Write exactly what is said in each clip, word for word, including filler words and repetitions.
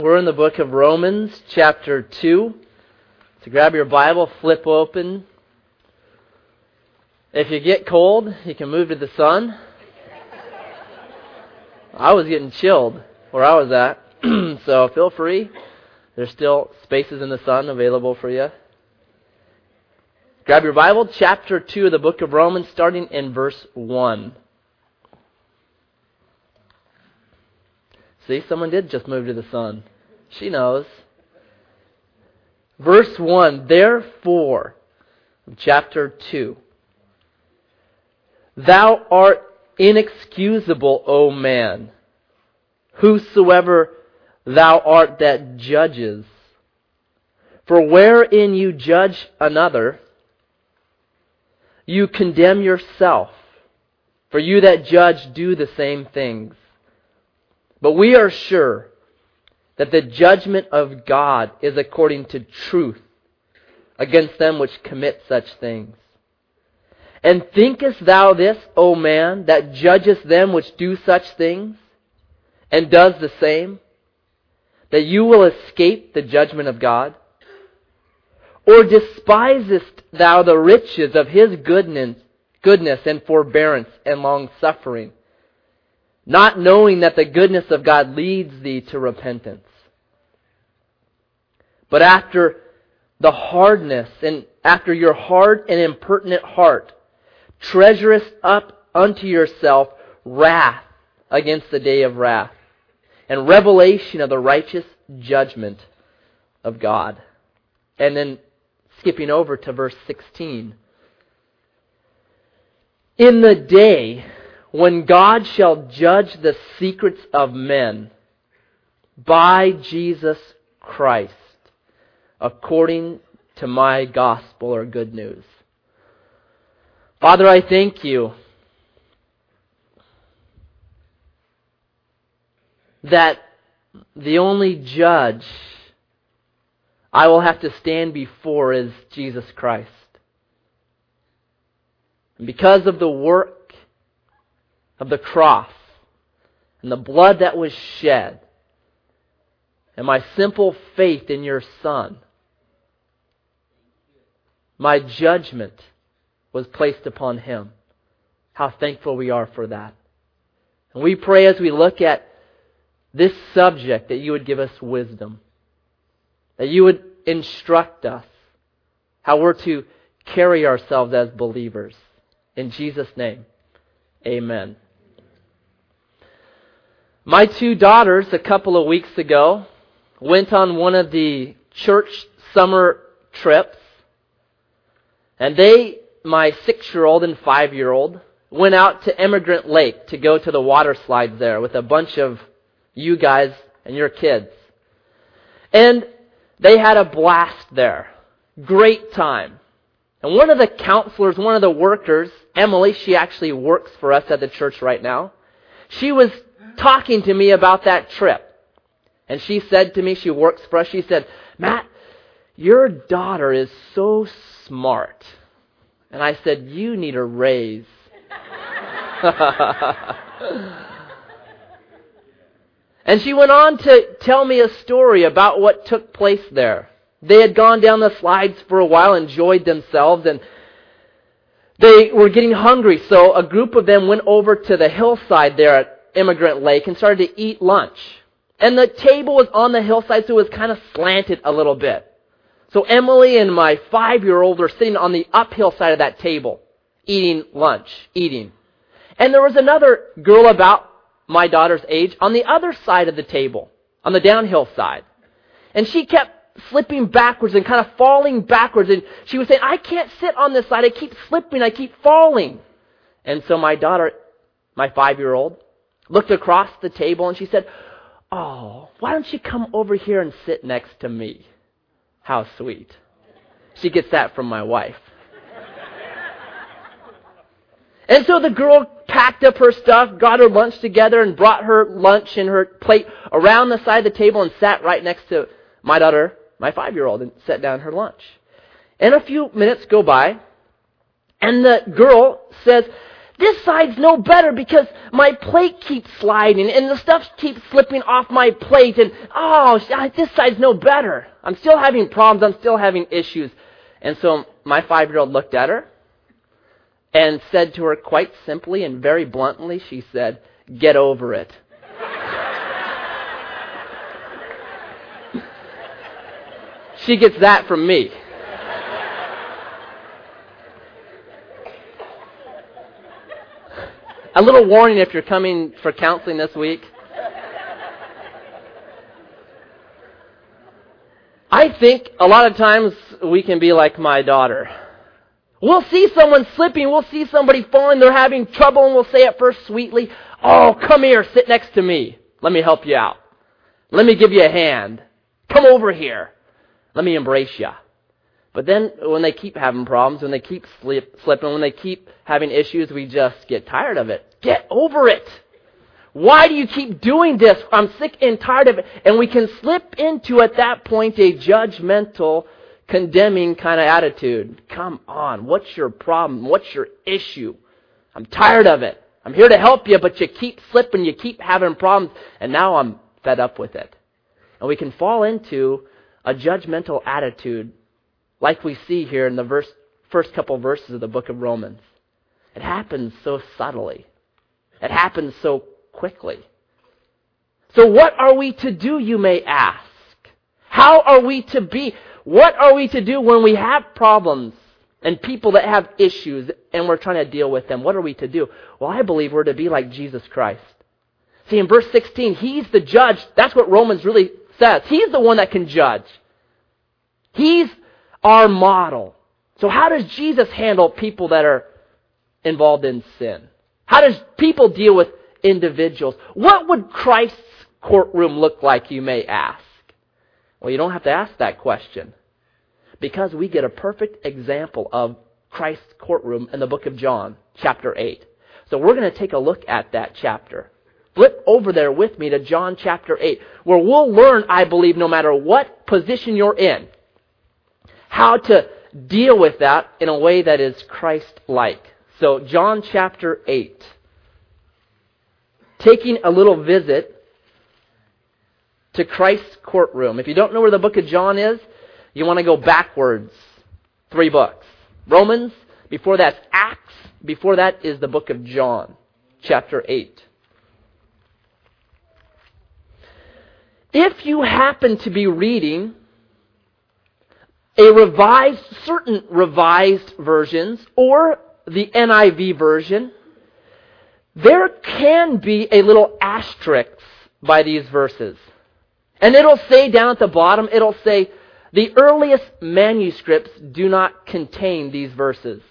We're in the book of Romans, chapter two. So grab your Bible, flip open. If you get cold, you can move to the sun. I was getting chilled where I was at, so feel free. There's still spaces in the sun available for you. Grab your Bible, chapter two of the book of Romans, starting in verse one. See, someone did just move to the sun. She knows. Verse one, therefore, chapter two. Thou art inexcusable, O man, whosoever thou art that judges. For wherein you judge another, you condemn yourself. For you that judge do the same things. But we are sure that the judgment of God is according to truth against them which commit such things. And thinkest thou this, O man, that judgest them which do such things, and does the same, that you will escape the judgment of God? Or despisest thou the riches of His goodness, goodness and forbearance and long-suffering, not knowing that the goodness of God leads thee to repentance? But after the hardness, and after your hard and impertinent heart, treasurest up unto yourself wrath against the day of wrath, and revelation of the righteous judgment of God. And then skipping over to verse sixteen. In the day when God shall judge the secrets of men by Jesus Christ, according to my gospel or good news. Father, I thank you that the only judge I will have to stand before is Jesus Christ. And because of the work of the cross and the blood that was shed and my simple faith in your Son, my judgment was placed upon Him. How thankful we are for that. And we pray as we look at this subject that you would give us wisdom, that you would instruct us how we're to carry ourselves as believers. In Jesus' name, amen. My two daughters, a couple of weeks ago, went on one of the church summer trips. And they, my six-year-old and five-year-old, went out to Emigrant Lake to go to the water slides there with a bunch of you guys and your kids. And they had a blast there. Great time. And one of the counselors, one of the workers, Emily, she actually works for us at the church right now. She was talking to me about that trip. And she said to me, she works for us, she said, Matt, your daughter is so smart. And I said, you need a raise. And she went on to tell me a story about what took place there. They had gone down the slides for a while, enjoyed themselves, and they were getting hungry. So a group of them went over to the hillside there at Emigrant Lake and started to eat lunch. And the table was on the hillside, so it was kind of slanted a little bit. So Emily and my five-year-old were sitting on the uphill side of that table, eating lunch, eating. And there was another girl about my daughter's age on the other side of the table, on the downhill side. And she kept slipping backwards and kind of falling backwards. And she was saying, I can't sit on this side. I keep slipping. I keep falling. And so my daughter, my five-year-old, looked across the table and she said, oh, why don't you come over here and sit next to me? How sweet. She gets that from my wife. And so the girl packed up her stuff, got her lunch together, and brought her lunch and her plate around the side of the table and sat right next to my daughter, my five-year-old, and set down her lunch. And a few minutes go by, and the girl says, this side's no better because my plate keeps sliding and the stuff keeps slipping off my plate and, oh, this side's no better. I'm still having problems. I'm still having issues. And so my five-year-old looked at her and said to her quite simply and very bluntly, she said, "Get over it." She gets that from me. A little warning if you're coming for counseling this week. I think a lot of times we can be like my daughter. We'll see someone slipping, we'll see somebody falling, they're having trouble, and we'll say at first sweetly, "Oh, come here, sit next to me. Let me help you out. Let me give you a hand. Come over here. Let me embrace you." But then when they keep having problems, when they keep slip, slipping, when they keep having issues, we just get tired of it. Get over it. Why do you keep doing this? I'm sick and tired of it. And we can slip into, at that point, a judgmental, condemning kind of attitude. Come on, what's your problem? What's your issue? I'm tired of it. I'm here to help you, but you keep slipping, you keep having problems, and now I'm fed up with it. And we can fall into a judgmental attitude like we see here in the verse, first couple verses of the book of Romans. It happens so subtly. It happens so quickly. So what are we to do, you may ask? How are we to be? What are we to do when we have problems and people that have issues and we're trying to deal with them? What are we to do? Well, I believe we're to be like Jesus Christ. See, in verse sixteen, He's the judge. That's what Romans really says. He's the one that can judge. He's our model. So how does Jesus handle people that are involved in sin? How does people deal with individuals? What would Christ's courtroom look like, you may ask? Well, you don't have to ask that question, because we get a perfect example of Christ's courtroom in the book of John, chapter eight. So we're going to take a look at that chapter. Flip over there with me to John chapter eight, where we'll learn, I believe, no matter what position you're in, how to deal with that in a way that is Christ-like. So John chapter eight. Taking a little visit to Christ's courtroom. If you don't know where the book of John is, you want to go backwards. Three books. Romans, before that's Acts, before that is the book of John, chapter eight. If you happen to be reading a revised, certain revised versions, or the N I V version, there can be a little asterisk by these verses. And it'll say down at the bottom, it'll say, the earliest manuscripts do not contain these verses.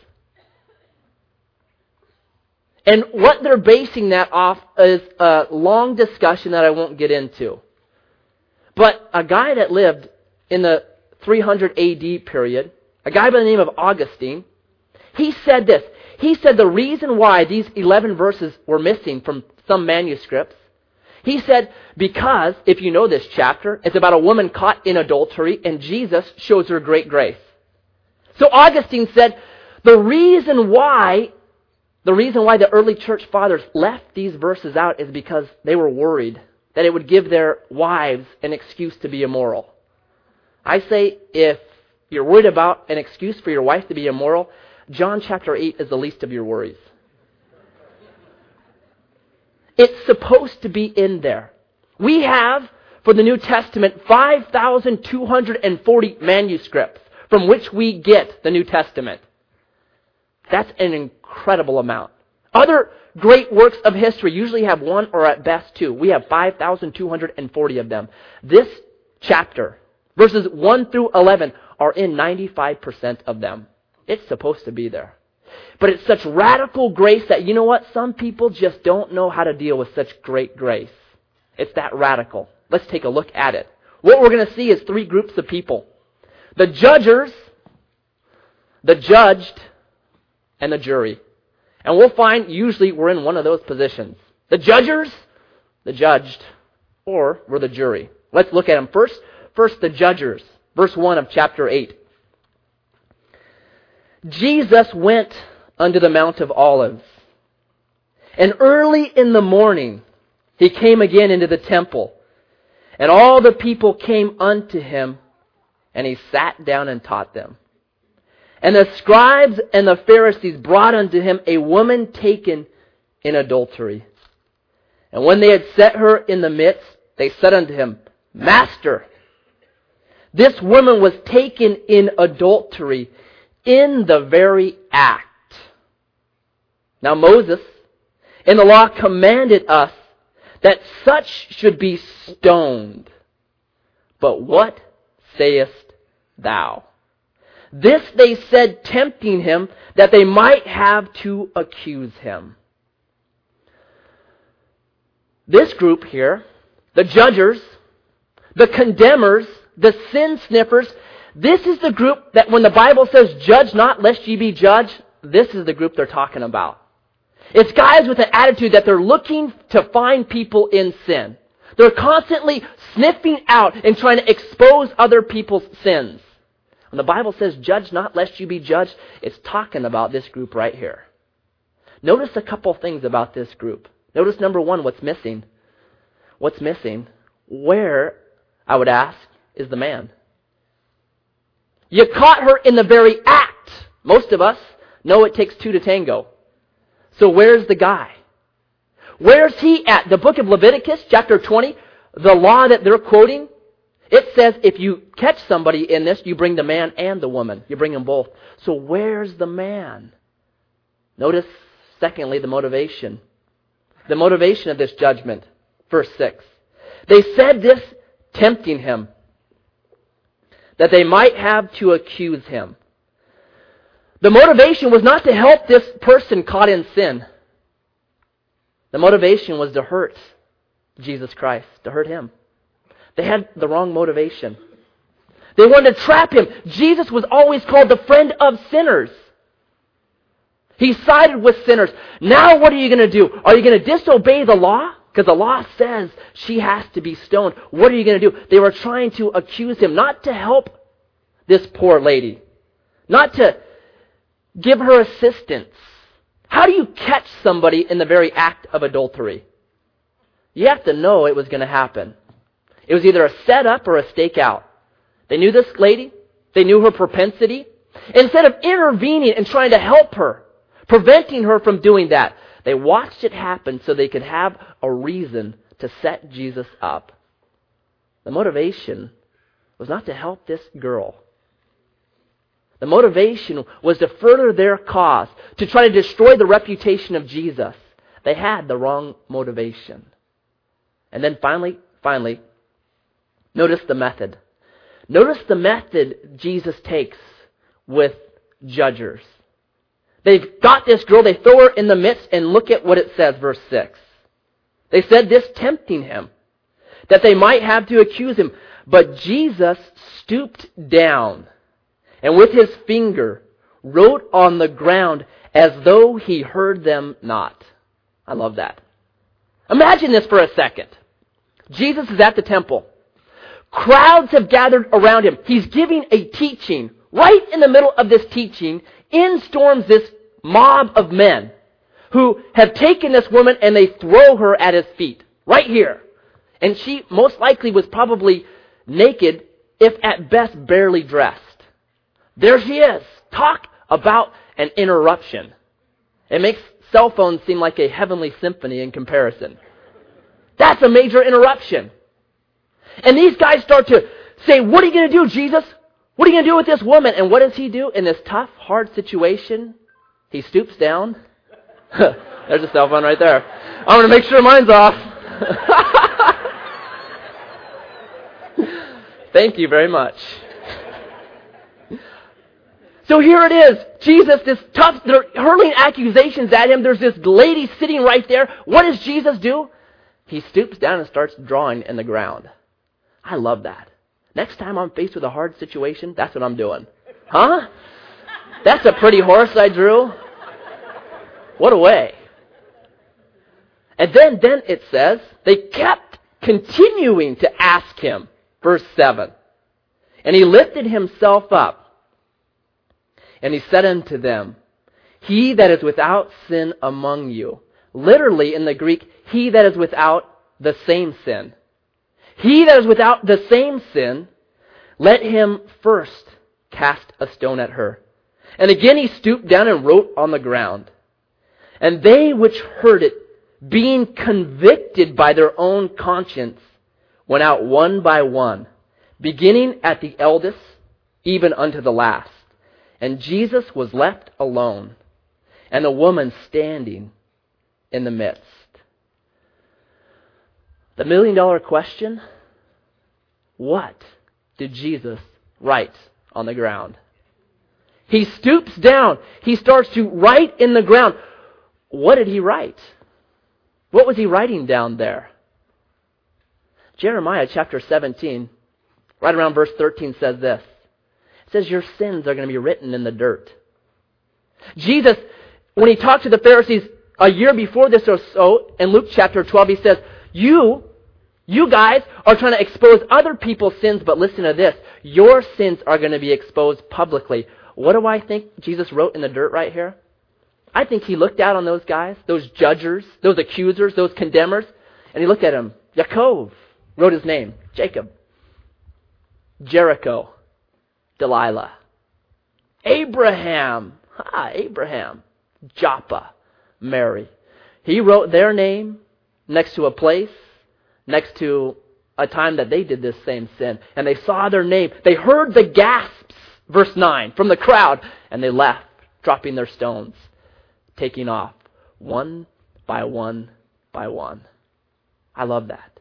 And what they're basing that off is a long discussion that I won't get into. But a guy that lived in the three hundred A D period, a guy by the name of Augustine, he said this. He said the reason why these eleven verses were missing from some manuscripts, he said, because, if you know this chapter, it's about a woman caught in adultery and Jesus shows her great grace. So Augustine said, the reason why, the reason why the early church fathers left these verses out is because they were worried that it would give their wives an excuse to be immoral. I say, if you're worried about an excuse for your wife to be immoral, John chapter eight is the least of your worries. It's supposed to be in there. We have, for the New Testament, five thousand two hundred forty manuscripts from which we get the New Testament. That's an incredible amount. Other great works of history usually have one or at best two. We have five thousand two hundred forty of them. This chapter, verses one through eleven, are in ninety-five percent of them. It's supposed to be there. But it's such radical grace that, you know what? Some people just don't know how to deal with such great grace. It's that radical. Let's take a look at it. What we're going to see is three groups of people. The judgers, the judged, and the jury. And we'll find usually we're in one of those positions. The judgers, the judged, or we're the jury. Let's look at them first. First, the judgers. Verse one of chapter eight. Jesus went unto the Mount of Olives. And early in the morning he came again into the temple, and all the people came unto him, and he sat down and taught them. And the scribes and the Pharisees brought unto him a woman taken in adultery. And when they had set her in the midst, they said unto him, Master, this woman was taken in adultery in the very act. Now Moses in the law commanded us that such should be stoned. But what sayest thou? This they said, tempting him, that they might have to accuse him. This group here, the judgers, the condemners, the sin sniffers, this is the group that when the Bible says, judge not lest ye be judged, this is the group they're talking about. It's guys with an attitude that they're looking to find people in sin. They're constantly sniffing out and trying to expose other people's sins. When the Bible says, judge not lest you be judged, it's talking about this group right here. Notice a couple things about this group. Notice number one, what's missing. What's missing? Where, I would ask, is the man? You caught her in the very act. Most of us know it takes two to tango. So where's the guy? Where's he at? The book of Leviticus, chapter twenty, the law that they're quoting, it says if you catch somebody in this, you bring the man and the woman. You bring them both. So where's the man? Notice, secondly, the motivation. The motivation of this judgment. Verse six. They said this, tempting him, that they might have to accuse him. The motivation was not to help this person caught in sin. The motivation was to hurt Jesus Christ, to hurt him. They had the wrong motivation. They wanted to trap him. Jesus was always called the friend of sinners. He sided with sinners. Now what are you going to do? Are you going to disobey the law? Because the law says she has to be stoned. What are you going to do? They were trying to accuse him, not to help this poor lady. Not to give her assistance. How do you catch somebody in the very act of adultery? You have to know it was going to happen. It was either a setup or a stakeout. They knew this lady. They knew her propensity. Instead of intervening and trying to help her, preventing her from doing that, they watched it happen so they could have a reason to set Jesus up. The motivation was not to help this girl. The motivation was to further their cause, to try to destroy the reputation of Jesus. They had the wrong motivation. And then finally, finally, notice the method. Notice the method Jesus takes with judgers. They've got this girl, they throw her in the midst, and look at what it says, verse six. They said this, tempting him, that they might have to accuse him. But Jesus stooped down, and with his finger wrote on the ground as though he heard them not. I love that. Imagine this for a second. Jesus is at the temple. Crowds have gathered around him. He's giving a teaching. Right in the middle of this teaching, in storms this mob of men who have taken this woman and they throw her at his feet. Right here. And she most likely was probably naked, if at best barely dressed. There she is. Talk about an interruption. It makes cell phones seem like a heavenly symphony in comparison. That's a major interruption. And these guys start to say, what are you going to do, Jesus? What are you going to do with this woman? And what does he do in this tough, hard situation? He stoops down. There's a cell phone right there. I'm going to make sure mine's off. Thank you very much. So here it is. Jesus, this tough, they're hurling accusations at him. There's this lady sitting right there. What does Jesus do? He stoops down and starts drawing in the ground. I love that. Next time I'm faced with a hard situation, that's what I'm doing. Huh? That's a pretty horse I drew. What a way. And then, then it says, they kept continuing to ask him. Verse seven. And he lifted himself up, and he said unto them, he that is without sin among you, literally in the Greek, he that is without the same sin. He that is without the same sin, let him first cast a stone at her. And again he stooped down and wrote on the ground. And they which heard it, being convicted by their own conscience, went out one by one, beginning at the eldest, even unto the last. And Jesus was left alone, and the woman standing in the midst. The million dollar question, what did Jesus write on the ground? He stoops down. He starts to write in the ground. What did he write? What was he writing down there? Jeremiah chapter seventeen, right around verse thirteen says this. It says, your sins are going to be written in the dirt. Jesus, when he talked to the Pharisees a year before this or so, in Luke chapter twelve, he says, you, you guys are trying to expose other people's sins, but listen to this. Your sins are going to be exposed publicly. What do I think Jesus wrote in the dirt right here? I think he looked out on those guys, those judgers, those accusers, those condemners, and he looked at him. Yaakov wrote his name. Jacob. Jericho. Delilah. Abraham. Ah, Abraham. Joppa. Mary. He wrote their name next to a place, next to a time that they did this same sin. And they saw their name. They heard the gasps, verse nine, from the crowd, and they left, dropping their stones, taking off one by one by one. I love that.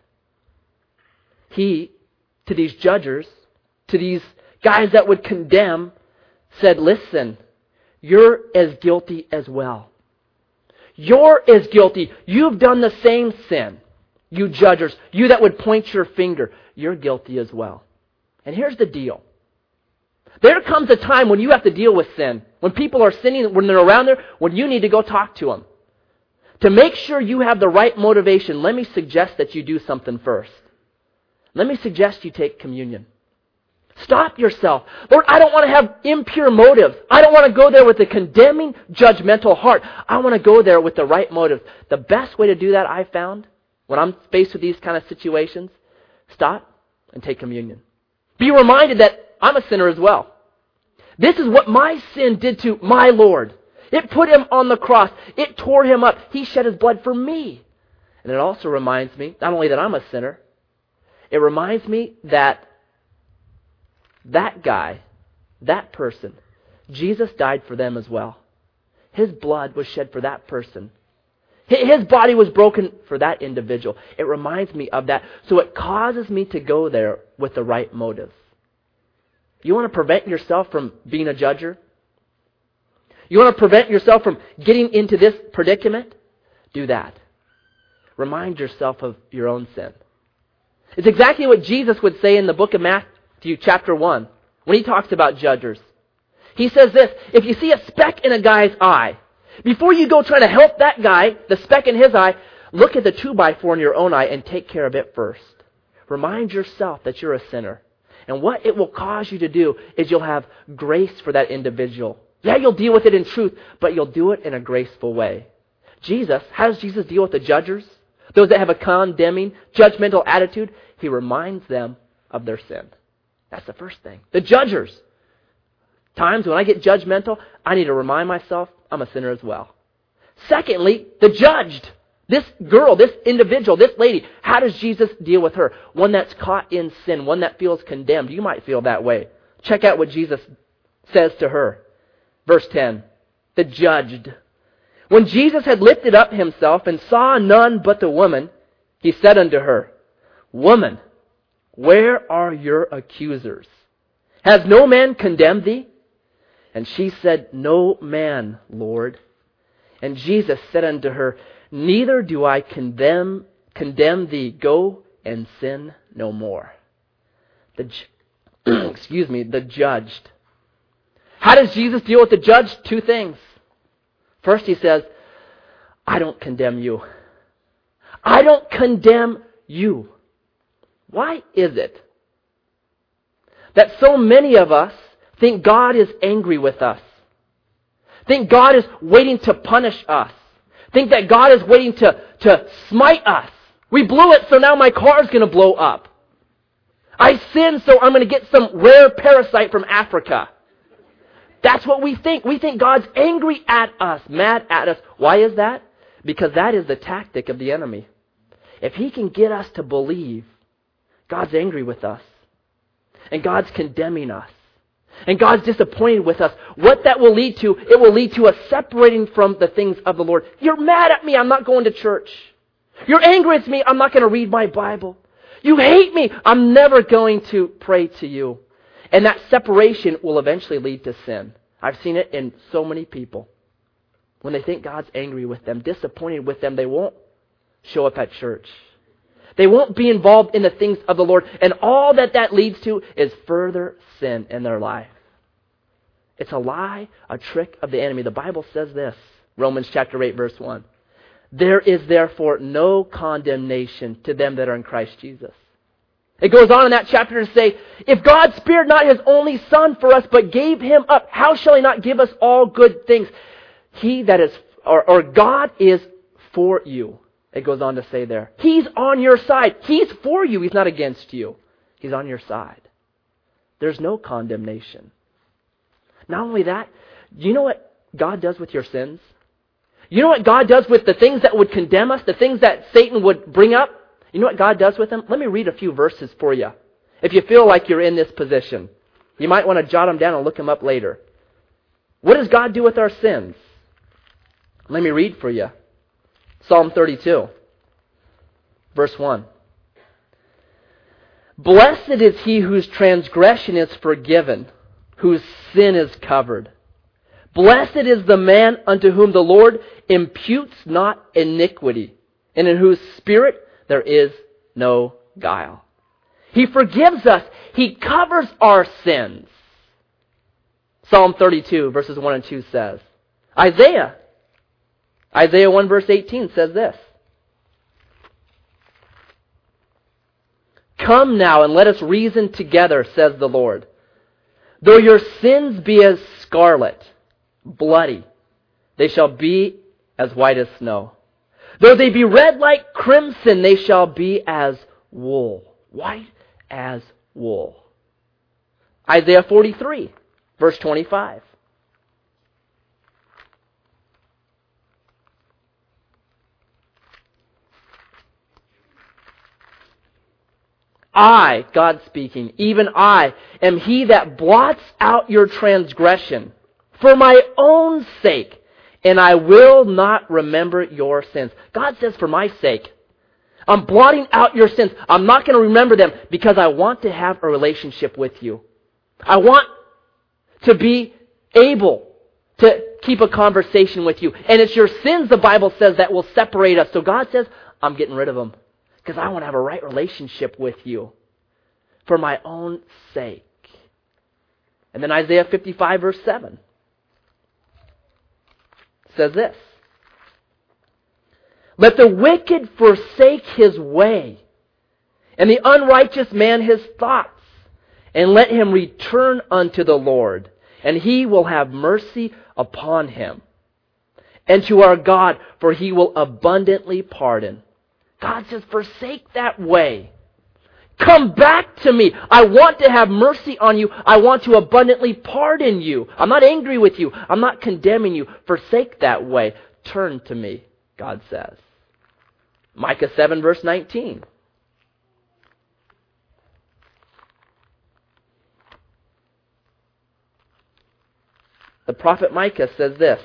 He, to these judges, to these guys that would condemn, said, listen, you're as guilty as well. You're as guilty. You've done the same sin. You judges, you that would point your finger, you're guilty as well. And here's the deal. There comes a time when you have to deal with sin. When people are sinning, when they're around there, when you need to go talk to them. To make sure you have the right motivation, let me suggest that you do something first. Let me suggest you take communion. Stop yourself. Lord, I don't want to have impure motives. I don't want to go there with a condemning, judgmental heart. I want to go there with the right motive. The best way to do that, I found, when I'm faced with these kind of situations, stop and take communion. Be reminded that I'm a sinner as well. This is what my sin did to my Lord. It put him on the cross. It tore him up. He shed his blood for me. And it also reminds me, not only that I'm a sinner, it reminds me that that guy, that person, Jesus died for them as well. His blood was shed for that person. His body was broken for that individual. It reminds me of that. So it causes me to go there with the right motives. You want to prevent yourself from being a judger? You want to prevent yourself from getting into this predicament? Do that. Remind yourself of your own sin. It's exactly what Jesus would say in the book of Matthew chapter one when he talks about judgers. He says this, if you see a speck in a guy's eye, before you go trying to help that guy, the speck in his eye, look at the two by four in your own eye and take care of it first. Remind yourself that you're a sinner. And what it will cause you to do is you'll have grace for that individual. Yeah, you'll deal with it in truth, but you'll do it in a graceful way. Jesus, how does Jesus deal with the judgers? Those that have a condemning, judgmental attitude? He reminds them of their sin. That's the first thing. The judgers. Times when I get judgmental, I need to remind myself I'm a sinner as well. Secondly, the judged. This girl, this individual, this lady, how does Jesus deal with her? One that's caught in sin, one that feels condemned. You might feel that way. Check out what Jesus says to her. Verse ten, the judged. When Jesus had lifted up himself and saw none but the woman, he said unto her, Woman, where are your accusers? Has no man condemned thee? And she said, No man, Lord. And Jesus said unto her, Neither do I condemn condemn thee. Go and sin no more. The excuse me, the judged. How does Jesus deal with the judged? Two things. First, he says, I don't condemn you. I don't condemn you. Why is it that so many of us think God is angry with us? Think God is waiting to punish us? Think that God is waiting to, to smite us. We blew it, so now my car is going to blow up. I sinned, so I'm going to get some rare parasite from Africa. That's what we think. We think God's angry at us, mad at us. Why is that? Because that is the tactic of the enemy. If he can get us to believe God's angry with us, and God's condemning us, and God's disappointed with us, what that will lead to, it will lead to us separating from the things of the Lord. You're mad at me, I'm not going to church. You're angry with me, I'm not going to read my Bible. You hate me, I'm never going to pray to you. And that separation will eventually lead to sin. I've seen it in so many people. When they think God's angry with them, disappointed with them, they won't show up at church. They won't be involved in the things of the Lord. And all that that leads to is further sin in their life. It's a lie, a trick of the enemy. The Bible says this, Romans chapter eight, verse one. There is therefore no condemnation to them that are in Christ Jesus. It goes on in that chapter to say, if God spared not his only Son for us, but gave him up, how shall he not give us all good things? He that is, or, or God is for you. It goes on to say there. He's on your side. He's for you. He's not against you. He's on your side. There's no condemnation. Not only that, do you know what God does with your sins? You know what God does with the things that would condemn us, the things that Satan would bring up? You know what God does with them? Let me read a few verses for you. If you feel like you're in this position, you might want to jot them down and look them up later. What does God do with our sins? Let me read for you. Psalm thirty-two, verse one. Blessed is he whose transgression is forgiven, whose sin is covered. Blessed is the man unto whom the Lord imputes not iniquity, and in whose spirit there is no guile. He forgives us. He covers our sins. Psalm thirty-two, verses one and two says. Isaiah. Isaiah one, verse eighteen says this. Come now and let us reason together, says the Lord. Though your sins be as scarlet, bloody, they shall be as white as snow. Though they be red like crimson, they shall be as wool. White as wool. Isaiah forty-three, verse twenty-five. I, God speaking, even I, am he that blots out your transgression for my own sake, and I will not remember your sins. God says, for my sake, I'm blotting out your sins. I'm not going to remember them because I want to have a relationship with you. I want to be able to keep a conversation with you. And it's your sins, the Bible says, that will separate us. So God says, I'm getting rid of them because I want to have a right relationship with you for my own sake. And then Isaiah fifty-five, verse seven says this. Let the wicked forsake his way, and the unrighteous man his thoughts, and let him return unto the Lord, and he will have mercy upon him. And to our God, for he will abundantly pardon. God says, forsake that way. Come back to me. I want to have mercy on you. I want to abundantly pardon you. I'm not angry with you. I'm not condemning you. Forsake that way. Turn to me, God says. Micah seven, verse nineteen. The prophet Micah says this.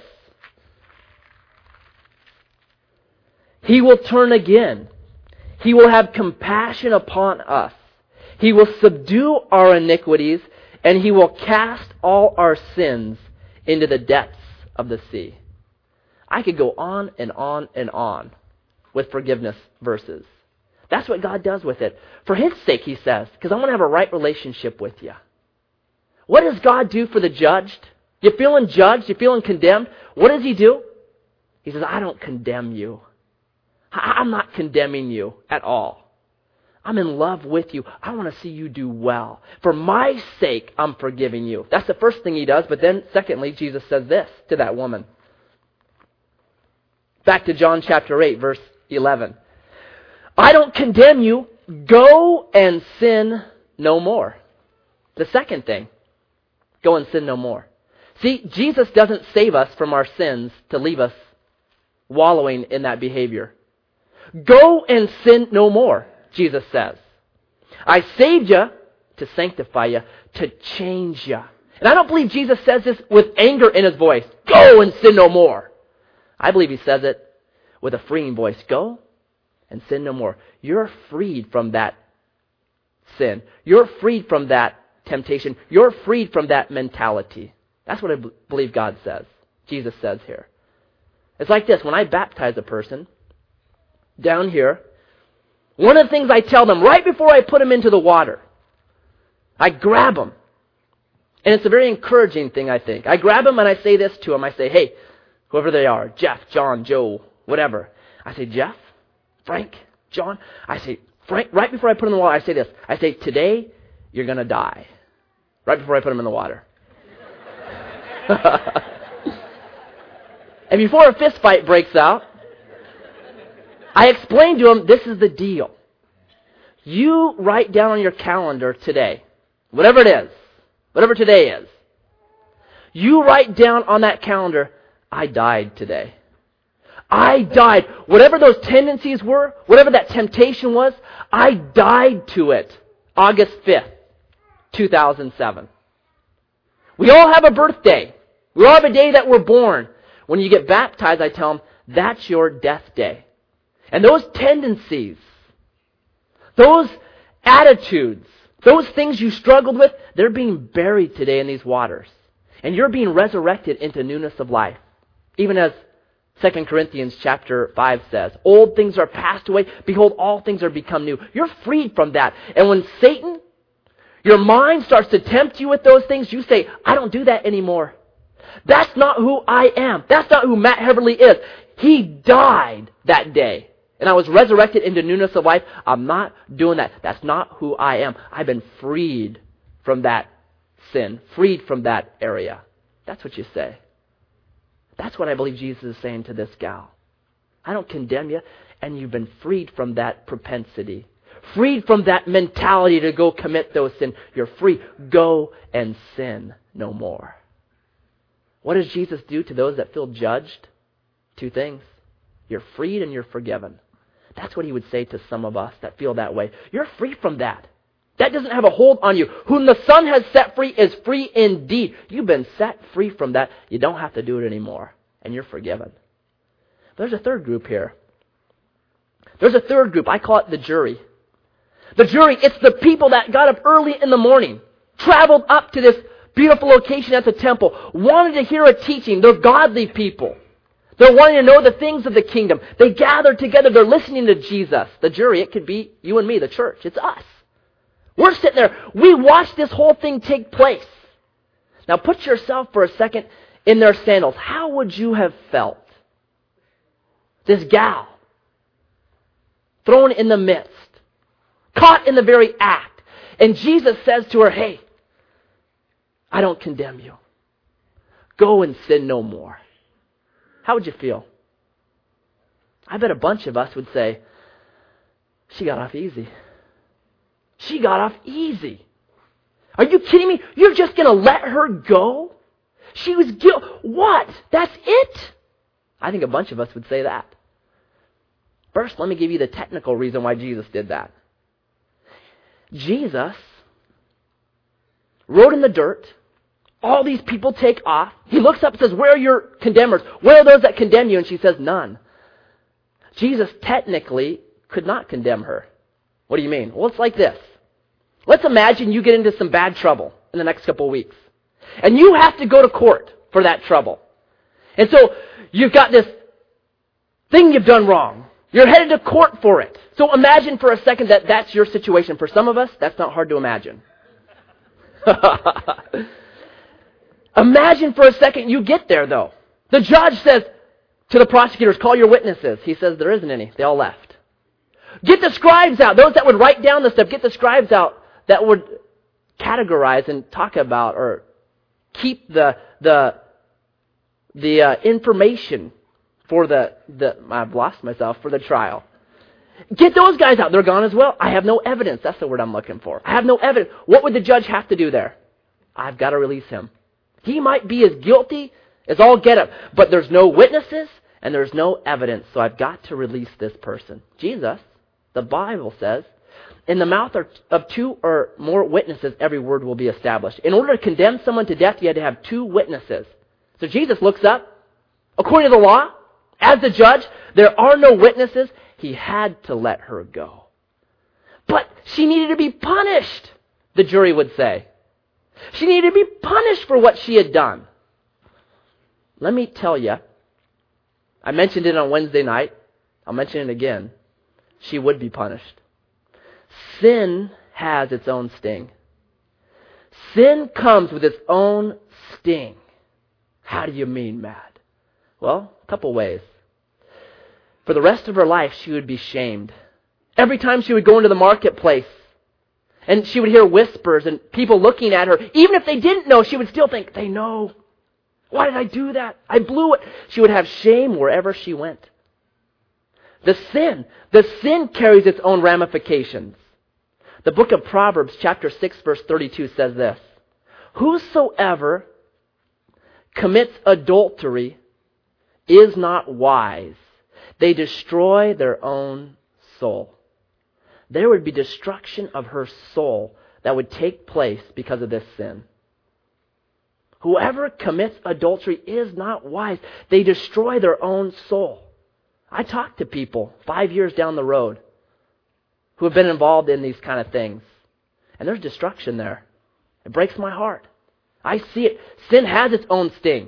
He will turn again. He will have compassion upon us. He will subdue our iniquities, and he will cast all our sins into the depths of the sea. I could go on and on and on with forgiveness verses. That's what God does with it. For his sake, he says, because I want to have a right relationship with you. What does God do for the judged? You feeling judged? You feeling condemned? What does he do? He says, I don't condemn you. I'm not condemning you at all. I'm in love with you. I want to see you do well. For my sake, I'm forgiving you. That's the first thing he does. But then, secondly, Jesus says this to that woman. Back to John chapter eight, verse eleven. I don't condemn you. Go and sin no more. The second thing, go and sin no more. See, Jesus doesn't save us from our sins to leave us wallowing in that behavior. Go and sin no more, Jesus says. I saved you to sanctify you, to change you. And I don't believe Jesus says this with anger in his voice. Go and sin no more. I believe he says it with a freeing voice. Go and sin no more. You're freed from that sin. You're freed from that temptation. You're freed from that mentality. That's what I b- believe God says. Jesus says here. It's like this. When I baptize a person down here, one of the things I tell them right before I put them into the water, I grab them. And it's a very encouraging thing, I think. I grab them and I say this to them. I say, hey, whoever they are, Jeff, John, Joe, whatever. I say, Jeff, Frank, John. I say, Frank, right before I put them in the water, I say this. I say, today you're going to die. Right before I put them in the water. And before a fist fight breaks out, I explain to them, this is the deal. You write down on your calendar today, whatever it is, whatever today is, you write down on that calendar, I died today. I died. Whatever those tendencies were, whatever that temptation was, I died to it. August fifth, two thousand seven. We all have a birthday. We all have a day that we're born. When you get baptized, I tell them, that's your death day. And those tendencies, those attitudes, those things you struggled with, they're being buried today in these waters. And you're being resurrected into newness of life. Even as Second Corinthians chapter five says, old things are passed away. Behold, all things are become new. You're freed from that. And when Satan, your mind starts to tempt you with those things, you say, I don't do that anymore. That's not who I am. That's not who Matt Heverly is. He died that day. And I was resurrected into newness of life. I'm not doing that. That's not who I am. I've been freed from that sin. Freed from that area. That's what you say. That's what I believe Jesus is saying to this gal. I don't condemn you. And you've been freed from that propensity. Freed from that mentality to go commit those sins. You're free. Go and sin no more. What does Jesus do to those that feel judged? Two things. You're freed and you're forgiven. That's what he would say to some of us that feel that way. You're free from that. That doesn't have a hold on you. Whom the Son has set free is free indeed. You've been set free from that. You don't have to do it anymore. And you're forgiven. There's a third group here. There's a third group. I call it the jury. The jury, it's the people that got up early in the morning, traveled up to this beautiful location at the temple, wanted to hear a teaching. They're godly people. They're wanting to know the things of the kingdom. They gathered together. They're listening to Jesus. The jury, it could be you and me, the church. It's us. We're sitting there. We watched this whole thing take place. Now put yourself for a second in their sandals. How would you have felt? This gal, thrown in the midst, caught in the very act. And Jesus says to her, hey, I don't condemn you. Go and sin no more. How would you feel? I bet a bunch of us would say, she got off easy. She got off easy. Are you kidding me? You're just going to let her go? She was guilty. What? That's it? I think a bunch of us would say that. First, let me give you the technical reason why Jesus did that. Jesus wrote in the dirt. All these people take off. He looks up and says, where are your condemners? Where are those that condemn you? And she says, none. Jesus technically could not condemn her. What do you mean? Well, it's like this. Let's imagine you get into some bad trouble in the next couple of weeks. And you have to go to court for that trouble. And so you've got this thing you've done wrong. You're headed to court for it. So imagine for a second that that's your situation. For some of us, that's not hard to imagine. Imagine for a second you get there, though. The judge says to the prosecutors, call your witnesses. He says there isn't any. They all left. Get the scribes out. Those that would write down the stuff, get the scribes out that would categorize and talk about or keep the the the uh, information for the, the, I've lost myself, for the trial. Get those guys out. They're gone as well. I have no evidence. That's the word I'm looking for. I have no evidence. What would the judge have to do there? I've got to release him. He might be as guilty as all get up, but there's no witnesses and there's no evidence, so I've got to release this person. Jesus, the Bible says, in the mouth of two or more witnesses, every word will be established. In order to condemn someone to death, you had to have two witnesses. So Jesus looks up. According to the law, as the judge, there are no witnesses. He had to let her go. But she needed to be punished, the jury would say. She needed to be punished for what she had done. Let me tell you, I mentioned it on Wednesday night. I'll mention it again. She would be punished. Sin has its own sting. Sin comes with its own sting. How do you mean, Matt? Well, a couple ways. For the rest of her life, she would be shamed. Every time she would go into the marketplace, and she would hear whispers and people looking at her, even if they didn't know, she would still think, they know. Why did I do that? I blew it. She would have shame wherever she went. The sin, the sin carries its own ramifications. The book of Proverbs, chapter six, verse thirty-two says this: whosoever commits adultery is not wise. They destroy their own soul. There would be destruction of her soul that would take place because of this sin. Whoever commits adultery is not wise. They destroy their own soul. I talk to people five years down the road who have been involved in these kind of things. And there's destruction there. It breaks my heart. I see it. Sin has its own sting.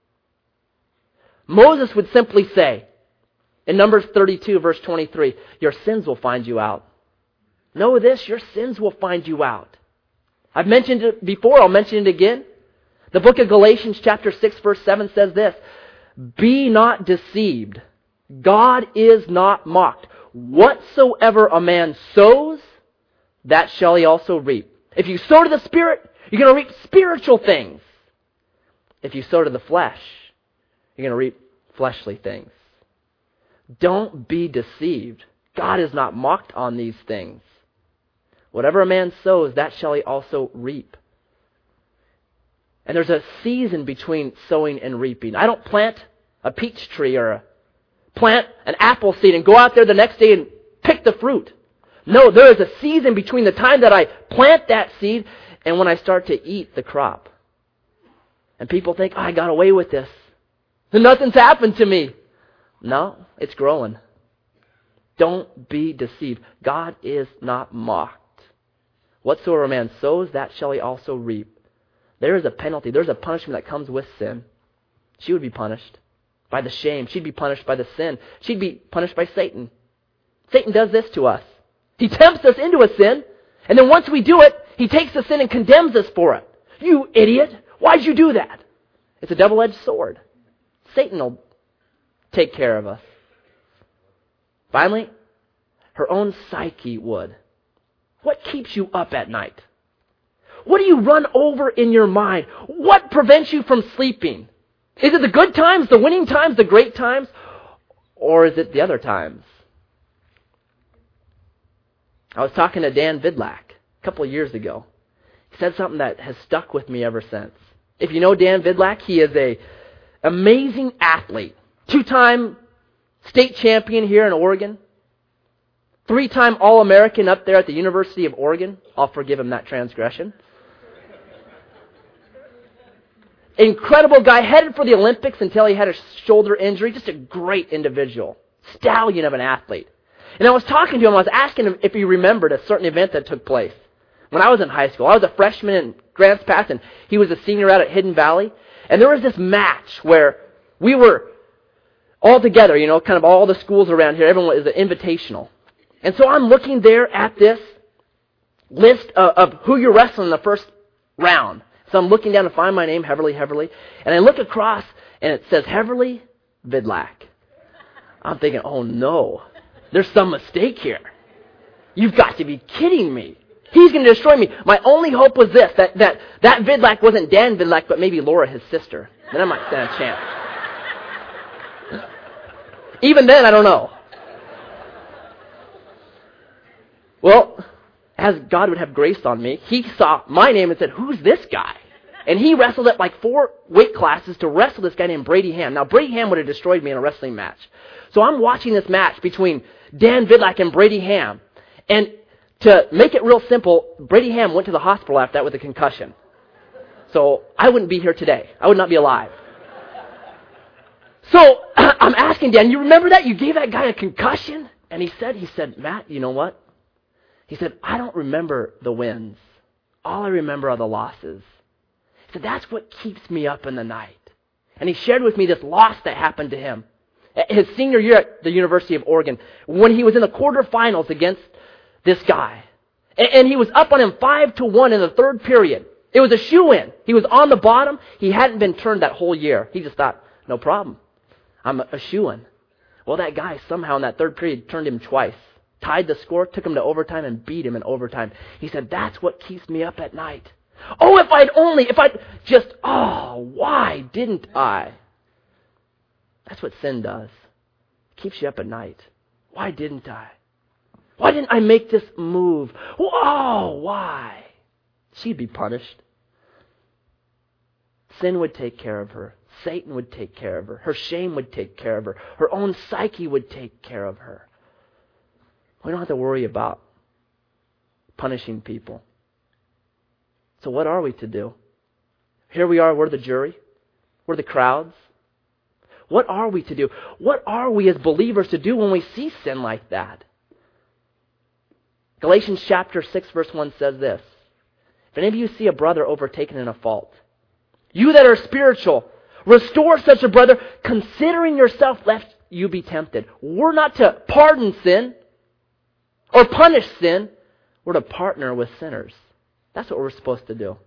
Moses would simply say, in Numbers thirty-two, verse twenty-three, your sins will find you out. Know this, your sins will find you out. I've mentioned it before, I'll mention it again. The book of Galatians, chapter six, verse seven says this: be not deceived. God is not mocked. Whatsoever a man sows, that shall he also reap. If you sow to the Spirit, you're going to reap spiritual things. If you sow to the flesh, you're going to reap fleshly things. Don't be deceived. God is not mocked on these things. Whatever a man sows, that shall he also reap. And there's a season between sowing and reaping. I don't plant a peach tree or a plant an apple seed and go out there the next day and pick the fruit. No, there is a season between the time that I plant that seed and when I start to eat the crop. And people think, oh, I got away with this. Nothing's happened to me. No, it's growing. Don't be deceived. God is not mocked. Whatsoever a man sows, that shall he also reap. There is a penalty. There's a punishment that comes with sin. She would be punished by the shame. She'd be punished by the sin. She'd be punished by Satan. Satan does this to us. He tempts us into a sin, and then once we do it, he takes the sin and condemns us for it. You idiot! Why'd you do that? It's a double-edged sword. Satan will take care of us. Finally, her own psyche would. What keeps you up at night? What do you run over in your mind? What prevents you from sleeping? Is it the good times, the winning times, the great times? Or is it the other times? I was talking to Dan Vidlac a couple of years ago. He said something that has stuck with me ever since. If you know Dan Vidlac, he is an amazing athlete. Two-time state champion here in Oregon. Three-time All-American up there at the University of Oregon. I'll forgive him that transgression. Incredible guy, headed for the Olympics until he had a shoulder injury. Just a great individual. Stallion of an athlete. And I was talking to him, I was asking him if he remembered a certain event that took place. When I was in high school, I was a freshman in Grants Pass, and he was a senior out at Hidden Valley. And there was this match where we were all together, you know, kind of all the schools around here. Everyone is an invitational. And so I'm looking there at this list of, of who you're wrestling in the first round. So I'm looking down to find my name, Heverly Heverly. And I look across, and it says Heverly Vidlac. I'm thinking, oh no, there's some mistake here. You've got to be kidding me. He's going to destroy me. My only hope was this, that that, that Vidlac wasn't Dan Vidlac, but maybe Laura, his sister. Then I might stand a chance. Even then, I don't know. Well, as God would have grace on me, he saw my name and said, who's this guy? And he wrestled at like four weight classes to wrestle this guy named Brady Ham. Now, Brady Ham would have destroyed me in a wrestling match. So I'm watching this match between Dan Vidlac and Brady Ham. And to make it real simple, Brady Ham went to the hospital after that with a concussion. So I wouldn't be here today. I would not be alive. So I'm asking Dan, you remember that? You gave that guy a concussion? And he said, he said, Matt, you know what? He said, I don't remember the wins. All I remember are the losses. He said, that's what keeps me up in the night. And he shared with me this loss that happened to him. His senior year at the University of Oregon, when he was in the quarterfinals against this guy. And he was up on him five to one in the third period. It was a shoo-in. He was on the bottom. He hadn't been turned that whole year. He just thought, no problem. I'm a shoo-in. Well, that guy somehow in that third period turned him twice. Tied the score, took him to overtime, and beat him in overtime. He said, that's what keeps me up at night. Oh, if I'd only, if I'd just, oh, why didn't I? That's what sin does. It keeps you up at night. Why didn't I? Why didn't I make this move? Oh, why? She'd be punished. Sin would take care of her. Satan would take care of her. Her shame would take care of her. Her own psyche would take care of her. We don't have to worry about punishing people. So what are we to do? Here we are, we're the jury. We're the crowds. What are we to do? What are we as believers to do when we see sin like that? Galatians chapter six verse one says this. If any of you see a brother overtaken in a fault, you that are spiritual, restore such a brother, considering yourself lest you be tempted. We're not to pardon sin or punish sin. We're to partner with sinners. That's what we're supposed to do.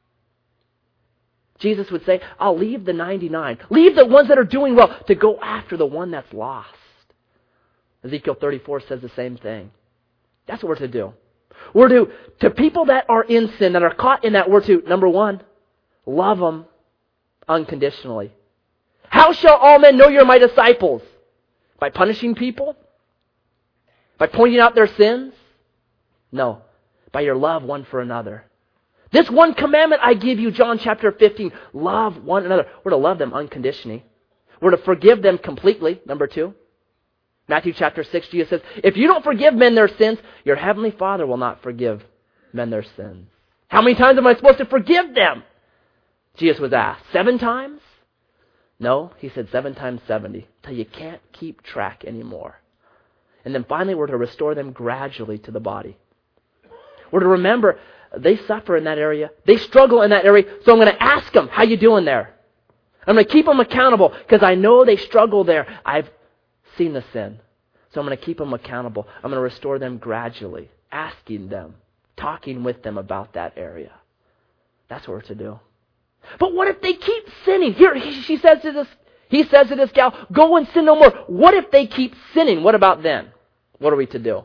Jesus would say, I'll leave the ninety-nine. Leave the ones that are doing well to go after the one that's lost. Ezekiel thirty-four says the same thing. That's what we're to do. We're to, to people that are in sin, that are caught in that, we're to, number one, love them unconditionally. How shall all men know you're my disciples? By punishing people? By pointing out their sins? No. By your love one for another. This one commandment I give you, John chapter fifteen, love one another. We're to love them unconditionally. We're to forgive them completely, number two. Matthew chapter six, Jesus says, if you don't forgive men their sins, your heavenly Father will not forgive men their sins. How many times am I supposed to forgive them? Jesus was asked, seven times? No, he said seven times seventy, till you can't keep track anymore. And then finally, we're to restore them gradually to the body. We're to remember they suffer in that area. They struggle in that area. So I'm going to ask them, how you doing there? I'm going to keep them accountable because I know they struggle there. I've seen the sin. So I'm going to keep them accountable. I'm going to restore them gradually, asking them, talking with them about that area. That's what we're to do. But what if they keep sinning? Here, she says to this, he says to this gal, go and sin no more. What if they keep sinning? What about then? What are we to do?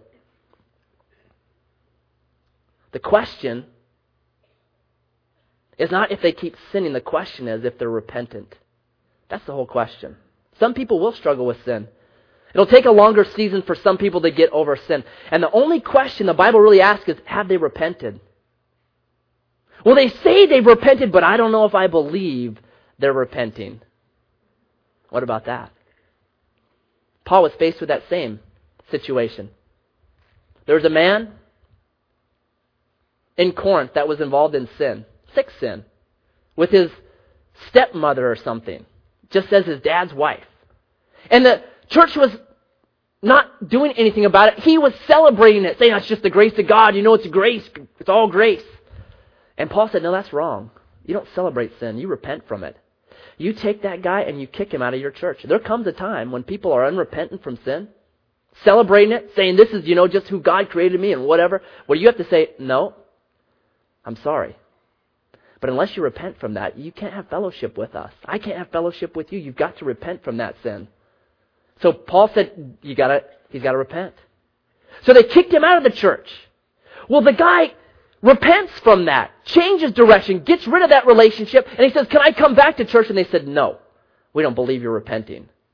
The question is not if they keep sinning. The question is if they're repentant. That's the whole question. Some people will struggle with sin. It'll take a longer season for some people to get over sin. And the only question the Bible really asks is, have they repented? Well, they say they've repented, but I don't know if I believe they're repenting. What about that? Paul was faced with that same situation. There was a man in Corinth that was involved in sin, sick sin, with his stepmother or something, just as his dad's wife. And the church was not doing anything about it. He was celebrating it, saying, it's just the grace of God. You know, it's grace. It's all grace. And Paul said, no, that's wrong. You don't celebrate sin. You repent from it. You take that guy and you kick him out of your church. There comes a time when people are unrepentant from sin, celebrating it, saying this is, you know, just who God created me and whatever, where you have to say, no, I'm sorry. But unless you repent from that, you can't have fellowship with us. I can't have fellowship with you. You've got to repent from that sin. So Paul said, you gotta, he's got to repent. So they kicked him out of the church. Well, the guy repents from that, changes direction, gets rid of that relationship, and he says, can I come back to church? And they said, no, we don't believe you're repenting.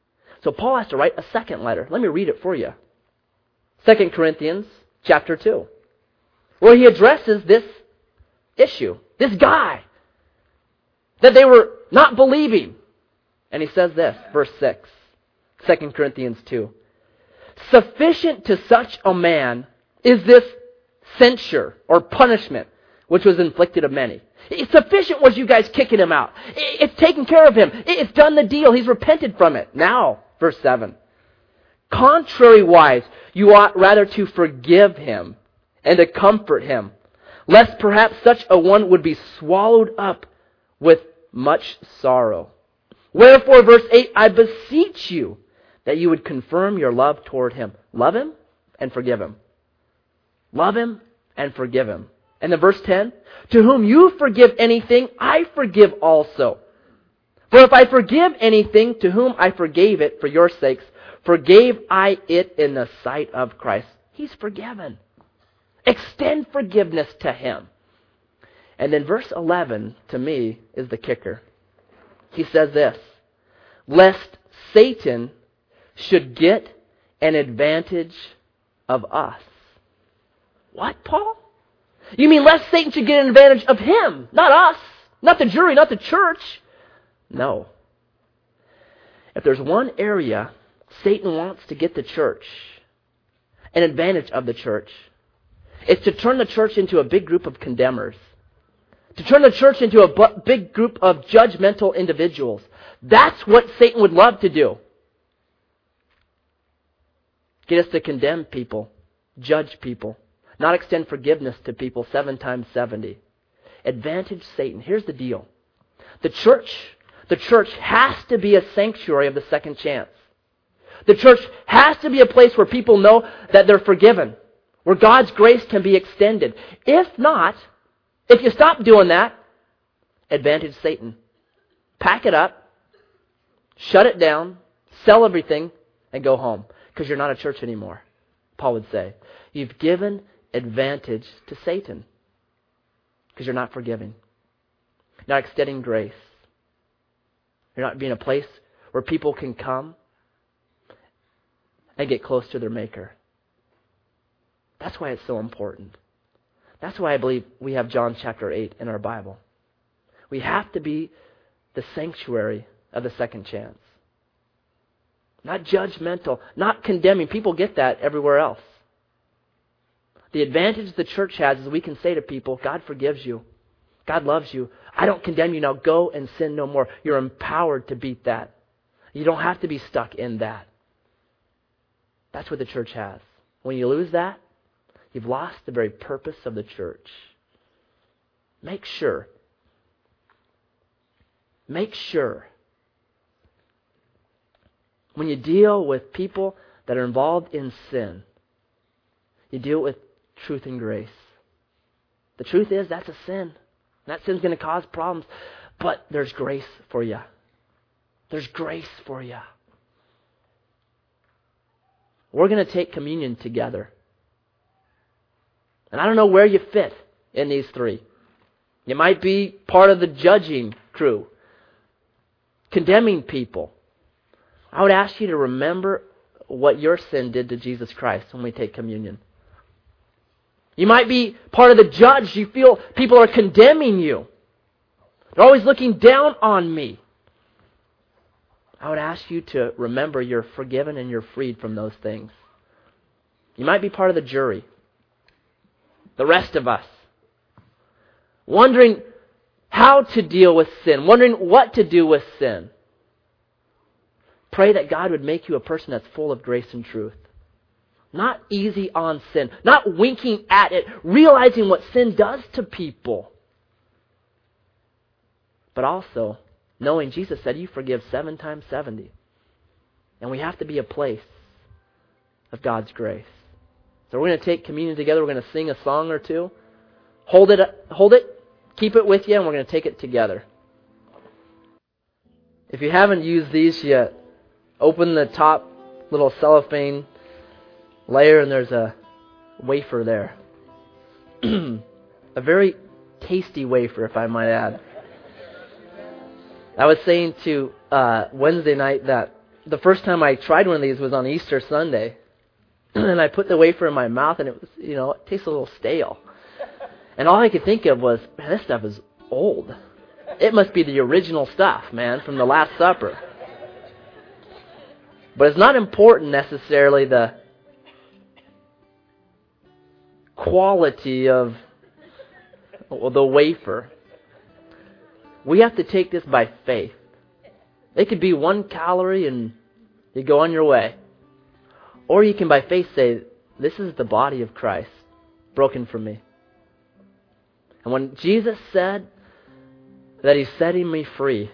So Paul has to write a second letter. Let me read it for you. Second Corinthians chapter two, where he addresses this issue, this guy, that they were not believing. And he says this, verse six, Second Corinthians two. Sufficient to such a man is this censure or punishment which was inflicted of many. It's sufficient was you guys kicking him out. It's taken care of him. It's done the deal. He's repented from it. Now, verse seven. Contrariwise, you ought rather to forgive him and to comfort him, lest perhaps such a one would be swallowed up with much sorrow. Wherefore, verse eight, I beseech you that you would confirm your love toward him. Love him and forgive him. Love him and forgive him. And then verse ten, to whom you forgive anything, I forgive also. For if I forgive anything, to whom I forgave it for your sakes, forgave I it in the sight of Christ. He's forgiven. Extend forgiveness to him. And then verse eleven, to me, is the kicker. He says this, lest Satan should get an advantage of us. What, Paul? You mean lest Satan should get an advantage of him, not us, not the jury, not the church? No. If there's one area Satan wants to get the church, an advantage of the church, it's to turn the church into a big group of condemners, to turn the church into a big group of judgmental individuals. That's what Satan would love to do. Get us to condemn people, judge people, not extend forgiveness to people seven times seventy. Advantage Satan. Here's the deal. The church, the church has to be a sanctuary of the second chance. The church has to be a place where people know that they're forgiven, where God's grace can be extended. If not, if you stop doing that, advantage Satan. Pack it up, shut it down, sell everything, and go home. Because you're not a church anymore, Paul would say. You've given advantage to Satan. Because you're not forgiving. You're not extending grace. You're not being a place where people can come and get close to their Maker. That's why it's so important. That's why I believe we have John chapter eight in our Bible. We have to be the sanctuary of the second chance. Not judgmental, not condemning. People get that everywhere else. The advantage the church has is we can say to people, God forgives you. God loves you. I don't condemn you now. Go and sin no more. You're empowered to beat that. You don't have to be stuck in that. That's what the church has. When you lose that, you've lost the very purpose of the church. Make sure. Make sure. When you deal with people that are involved in sin, you deal with truth and grace. The truth is that's a sin. That sin's going to cause problems. But there's grace for you. There's grace for you. We're going to take communion together. And I don't know where you fit in these three. You might be part of the judging crew, condemning people. I would ask you to remember what your sin did to Jesus Christ when we take communion. You might be part of the judge. You feel people are condemning you. They're always looking down on me. I would ask you to remember you're forgiven and you're freed from those things. You might be part of the jury. The rest of us. Wondering how to deal with sin. Wondering what to do with sin. Pray that God would make you a person that's full of grace and truth. Not easy on sin. Not winking at it. Realizing what sin does to people. But also knowing Jesus said you forgive seven times seventy. And we have to be a place of God's grace. So we're going to take communion together. We're going to sing a song or two. Hold it, hold it, keep it with you, and we're going to take it together. If you haven't used these yet, open the top little cellophane layer and there's a wafer there. A very tasty wafer, if I might add. I was saying to uh, Wednesday night that the first time I tried one of these was on Easter Sunday. And I put the wafer in my mouth, and it was, you know, it tastes a little stale. And all I could think of was, man, this stuff is old. It must be the original stuff, man, from the Last Supper. But it's not important necessarily the quality of the wafer. We have to take this by faith. It could be one calorie and you go on your way. Or you can by faith say, this is the body of Christ, broken for me. And when Jesus said that He's setting me free,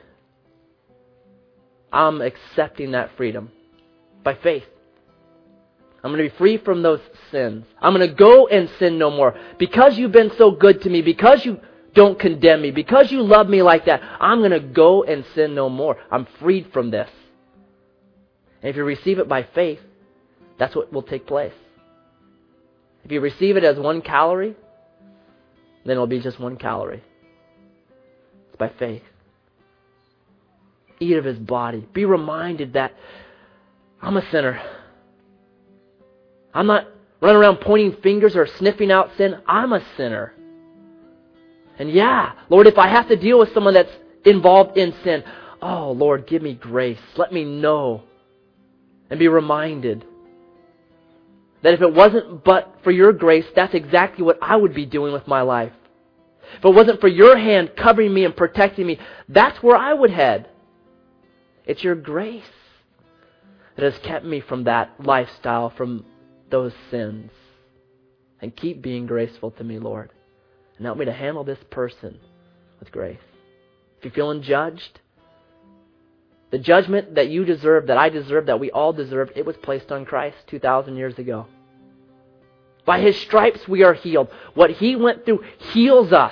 I'm accepting that freedom by faith. I'm going to be free from those sins. I'm going to go and sin no more. Because you've been so good to me, because you don't condemn me, because you love me like that, I'm going to go and sin no more. I'm freed from this. And if you receive it by faith, that's what will take place. If you receive it as one calorie, then it'll be just one calorie. It's by faith. Eat of His body. Be reminded that I'm a sinner. I'm not running around pointing fingers or sniffing out sin. I'm a sinner. And yeah, Lord, if I have to deal with someone that's involved in sin, oh, Lord, give me grace. Let me know. And be reminded that if it wasn't but for your grace, that's exactly what I would be doing with my life. If it wasn't for your hand covering me and protecting me, that's where I would head. It's your grace that has kept me from that lifestyle, from those sins. And keep being graceful to me, Lord. And help me to handle this person with grace. If you're feeling judged, the judgment that you deserve, that I deserve, that we all deserve, it was placed on Christ two thousand years ago. By His stripes we are healed. What He went through heals us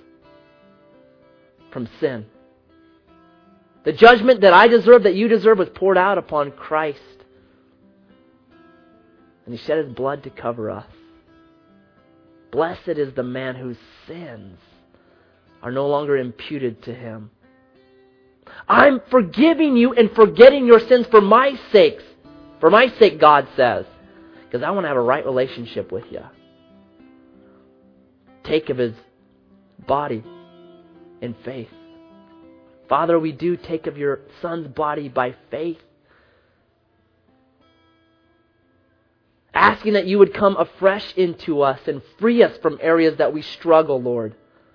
from sin. The judgment that I deserve, that you deserve, was poured out upon Christ. And He shed His blood to cover us. Blessed is the man whose sins are no longer imputed to him. I'm forgiving you and forgetting your sins for my sakes. For my sake, God says. Because I want to have a right relationship with you. Take of His body in faith. Father, we do take of your Son's body by faith. Asking that you would come afresh into us and free us from areas that we struggle, Lord.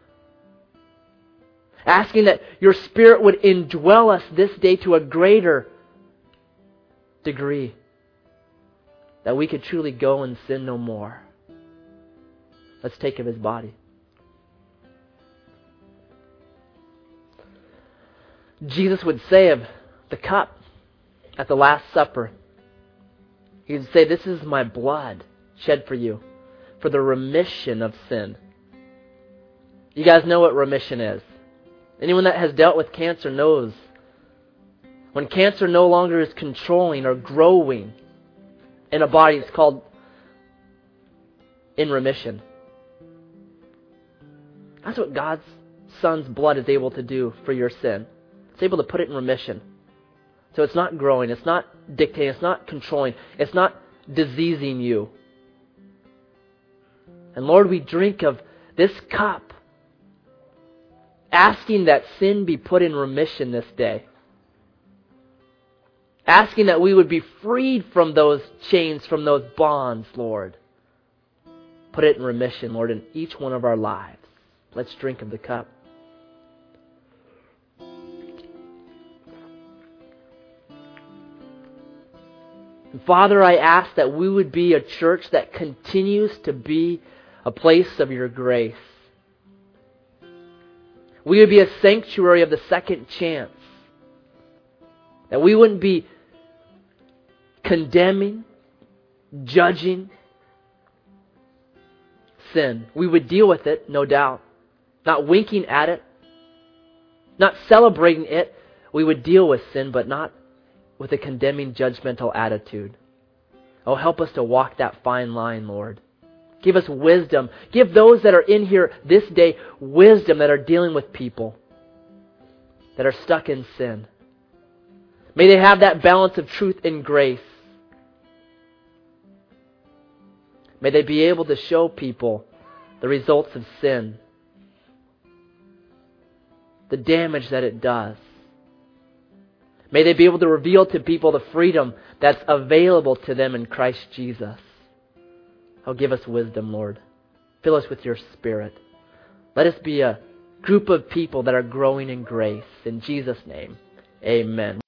Asking that your Spirit would indwell us this day to a greater degree. That we could truly go and sin no more. Let's take of His body. Jesus would say of the cup at the Last Supper, He would say, this is my blood shed for you, for the remission of sin. You guys know what remission is. Anyone that has dealt with cancer knows when cancer no longer is controlling or growing in a body, it's called in remission. That's what God's Son's blood is able to do for your sin. It's able to put it in remission. So it's not growing, it's not dictating, it's not controlling, it's not diseasing you. And Lord, we drink of this cup, asking that sin be put in remission this day. Asking that we would be freed from those chains, from those bonds, Lord. Put it in remission, Lord, in each one of our lives. Let's drink of the cup. Father, I ask that we would be a church that continues to be a place of your grace. We would be a sanctuary of the second chance. That we wouldn't be condemning, judging sin. We would deal with it, no doubt. Not winking at it, not celebrating it. We would deal with sin, but not with a condemning, judgmental attitude. Oh, help us to walk that fine line, Lord. Give us wisdom. Give those that are in here this day wisdom that are dealing with people that are stuck in sin. May they have that balance of truth and grace. May they be able to show people the results of sin, the damage that it does. May they be able to reveal to people the freedom that's available to them in Christ Jesus. Oh, give us wisdom, Lord. Fill us with your Spirit. Let us be a group of people that are growing in grace. In Jesus' name, amen.